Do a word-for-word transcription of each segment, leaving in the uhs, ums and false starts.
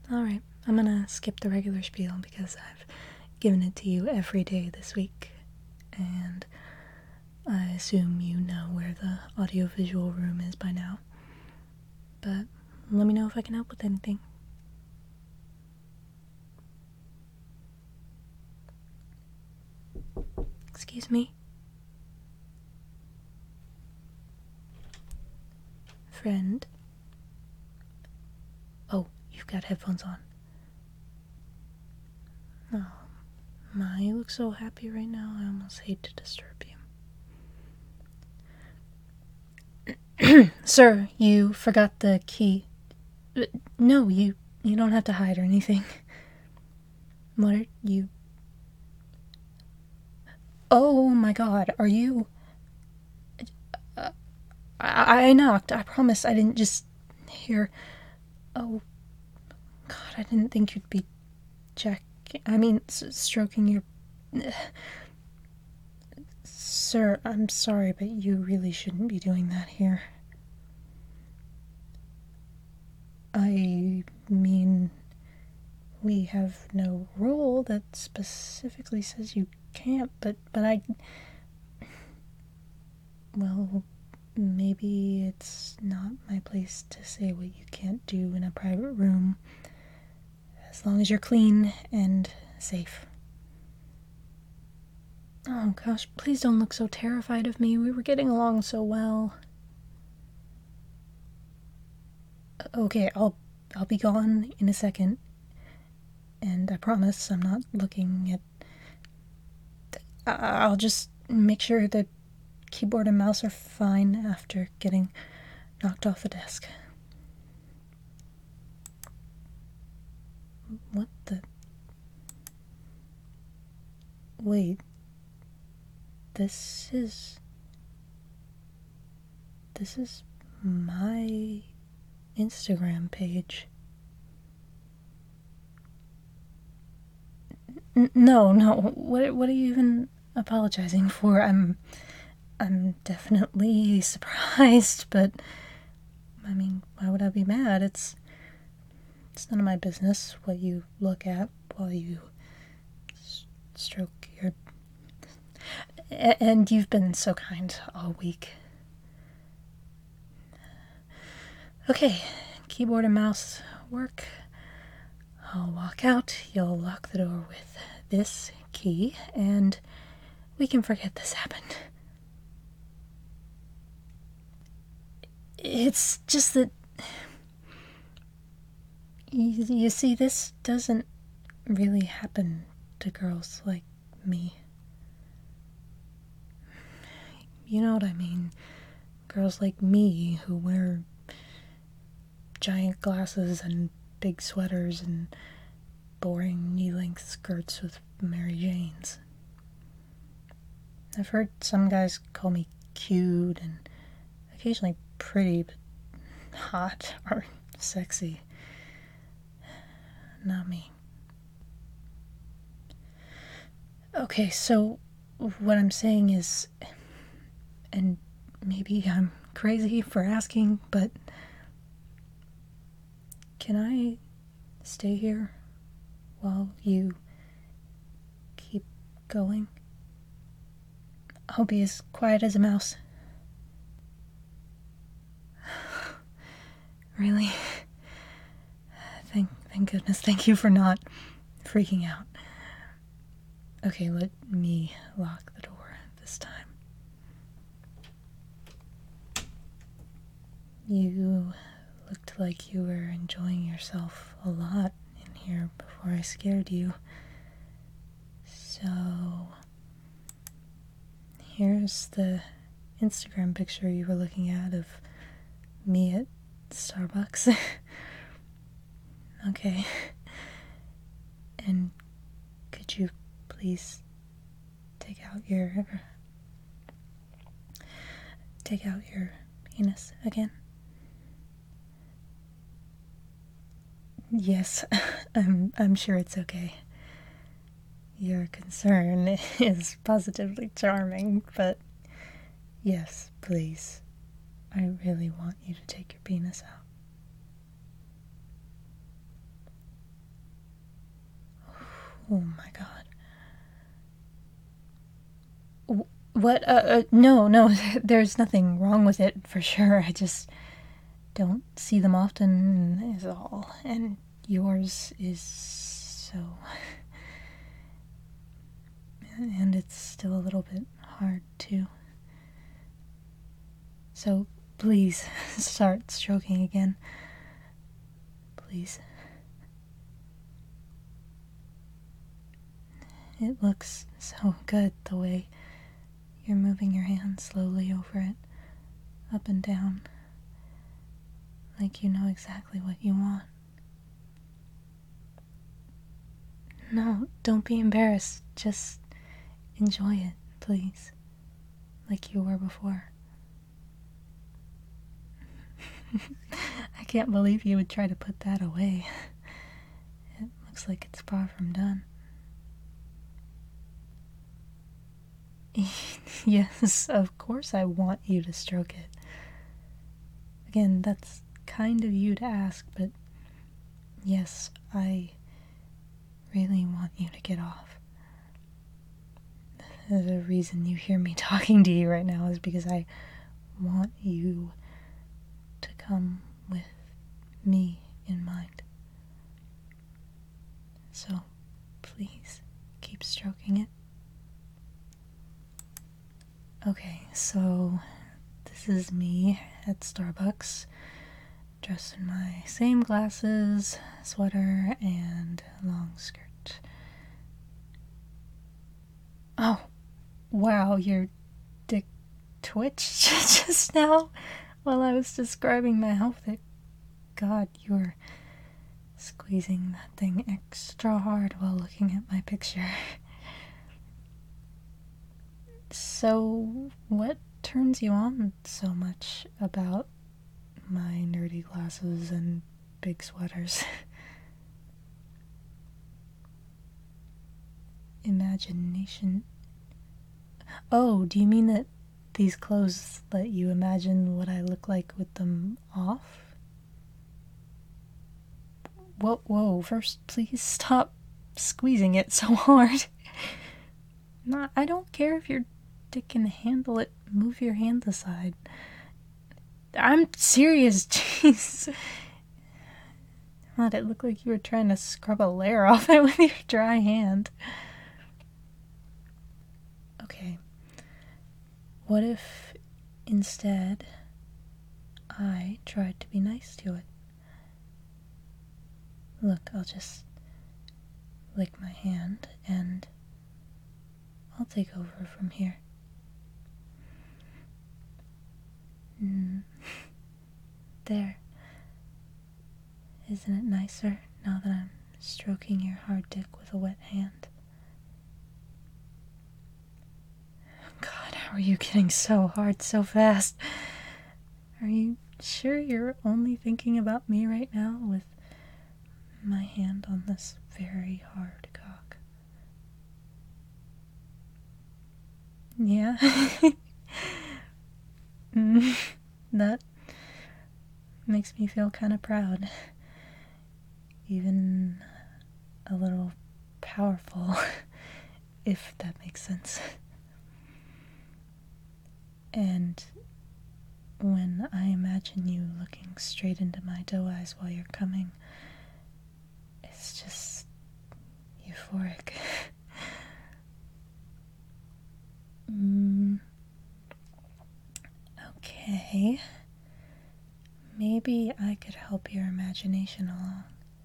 Alright, I'm gonna skip the regular spiel because I've given it to you every day this week, and I assume you know where the audiovisual room is by now. But let me know if I can help with anything. Excuse me? Friend? Oh, you've got headphones on. Oh, my, you look so happy right now, I almost hate to disturb you. Sir, you forgot the key. No, you you don't have to hide or anything. What are you... Oh my god, are you... Uh, I, I knocked, I promise I didn't just hear... Oh, god, I didn't think you'd be checking... I mean, s stroking your... Sir, I'm sorry, but you really shouldn't be doing that here. I mean, we have no rule that specifically says you can't, but, but I... Well, maybe it's not my place to say what you can't do in a private room, as long as you're clean and safe. Oh gosh, please don't look so terrified of me. We were getting along so well. Okay, I'll I'll be gone in a second. And I promise I'm not looking at... I'll just make sure the keyboard and mouse are fine after getting knocked off the desk. What the... Wait. This is... This is my Instagram page. N no, no. What what are you even apologizing for? I'm I'm definitely surprised, but I mean, why would I be mad? It's it's none of my business what you look at while you s stroke your... A and you've been so kind all week. Okay, keyboard and mouse work. I'll walk out, you'll lock the door with this key, and we can forget this happened. It's just that... You, you see, this doesn't really happen to girls like me. You know what I mean? Girls like me who wear giant glasses and big sweaters and boring knee-length skirts with Mary Janes. I've heard some guys call me cute and occasionally pretty, but hot or sexy. Not me. Okay, so what I'm saying is, and maybe I'm crazy for asking, but can I stay here while you keep going? I'll be as quiet as a mouse. Really? Thank, thank goodness. Thank you for not freaking out. Okay, let me lock the door this time. You looked like you were enjoying yourself a lot in here before I scared you. So, here's the Instagram picture you were looking at of me at Starbucks. Okay. And could you please take out your... Take out your penis again? Yes, I'm, I'm sure it's okay. Your concern is positively charming, but yes, please. I really want you to take your penis out. Oh my god. What? Uh, uh, no, no, there's nothing wrong with it, for sure. I just don't see them often, is all. And yours is so... And it's still a little bit hard, too. So, please, start stroking again. Please. It looks so good, the way you're moving your hand slowly over it, up and down, like you know exactly what you want. No, don't be embarrassed. Just enjoy it, please, like you were before. I can't believe you would try to put that away. It looks like it's far from done. Yes, of course I want you to stroke it. Again, that's kind of you to ask, but yes, I really want you to get off. The reason you hear me talking to you right now is because I want you to come with me in mind. So, please, keep stroking it. Okay, so this is me at Starbucks, dressed in my same glasses, sweater, and long skirt. Oh, wow, your dick twitched just now while I was describing my outfit. God, you were squeezing that thing extra hard while looking at my picture. So, what turns you on so much about my nerdy glasses and big sweaters? Imagination. Oh, do you mean that these clothes let you imagine what I look like with them off? Whoa, whoa, first please stop squeezing it so hard. No, I don't care if your dick can handle it. Move your hands aside. I'm serious, jeez. God, it looked like you were trying to scrub a layer off it with your dry hand. Okay. What if instead I tried to be nice to it? Look, I'll just lick my hand and I'll take over from here. Mm. There. Isn't it nicer now that I'm stroking your hard dick with a wet hand? God, how are you getting so hard so fast? Are you sure you're only thinking about me right now with my hand on this very hard cock? Yeah? mm, that makes me feel kind of proud. Even a little powerful, if that makes sense. And when I imagine you looking straight into my doe eyes while you're coming, it's just euphoric. mm. Okay. Maybe I could help your imagination along.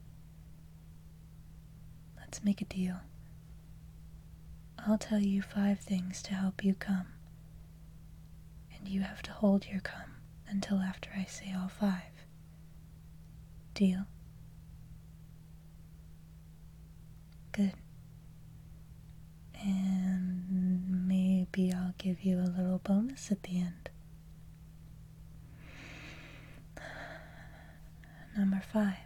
Let's make a deal. I'll tell you five things to help you come. And you have to hold your come until after I say all five. Deal? Good. And maybe I'll give you a little bonus at the end. Number five.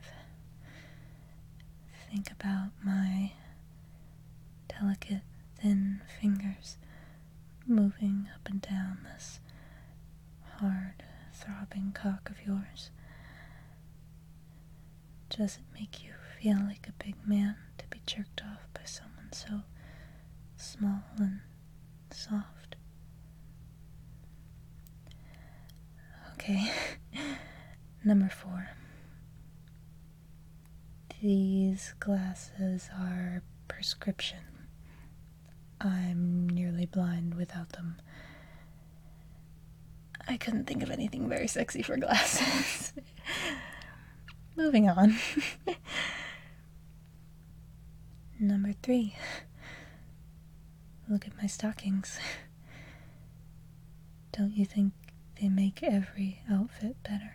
Think about my delicate, thin fingers moving up and down this hard, throbbing cock of yours. Does it make you feel like a big man to be jerked off by someone? Number four. These glasses are prescription. I'm nearly blind without them. I couldn't think of anything very sexy for glasses. Moving on. Number three. Look at my stockings. Don't you think they make every outfit better?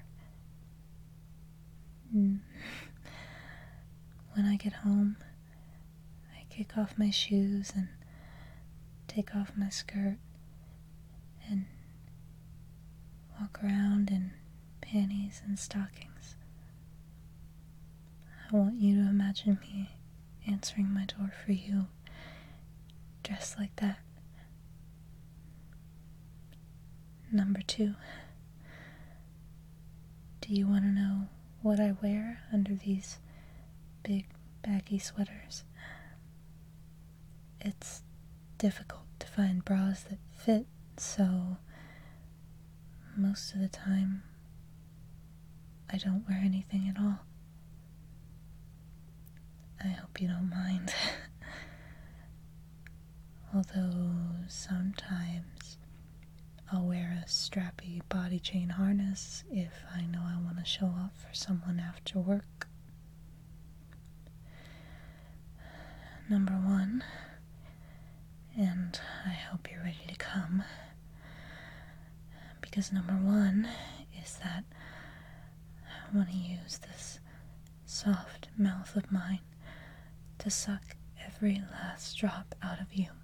Mm. When I get home, I kick off my shoes and take off my skirt and walk around in panties and stockings. I want you to imagine me answering my door for you, dressed like that. Number two. Do you want to know what I wear under these big baggy sweaters? It's difficult to find bras that fit, so most of the time I don't wear anything at all. I hope you don't mind. Although sometimes I'll wear a strappy body chain harness if I know I want to show off for someone after work. Number one, and I hope you're ready to come, because number one is that I want to use this soft mouth of mine to suck every last drop out of you.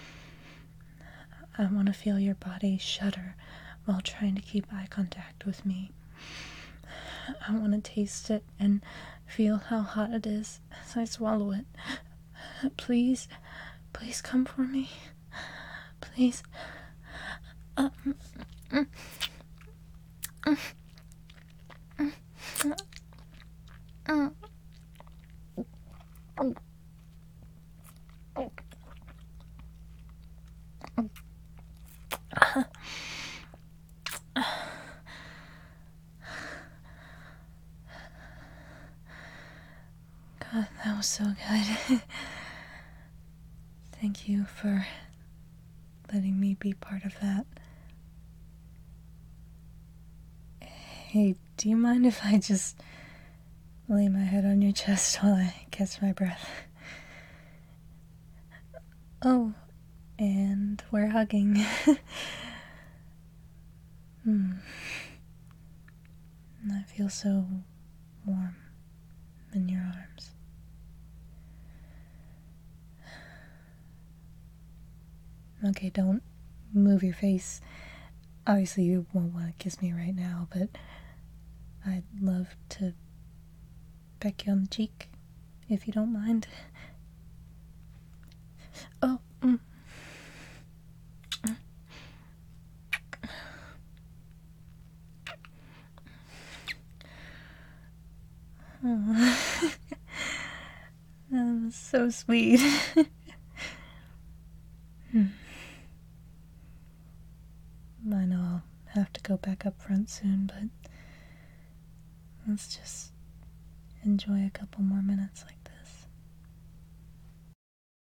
I want to feel your body shudder while trying to keep eye contact with me. I want to taste it and feel how hot it is as I swallow it. Please, please come for me. Please. Um, mm, mm, mm, mm, mm. God, that was so good. Thank you for letting me be part of that. Hey, do you mind if I just lay my head on your chest while I catch my breath? Oh, and we're hugging. Hmm. I feel so warm in your arms. Okay, don't move your face. Obviously, you won't want to kiss me right now, but I'd love to peck you on the cheek, if you don't mind. Oh, mm. Oh. That was so sweet. hmm. I know I'll have to go back up front soon, but let's just enjoy a couple more minutes like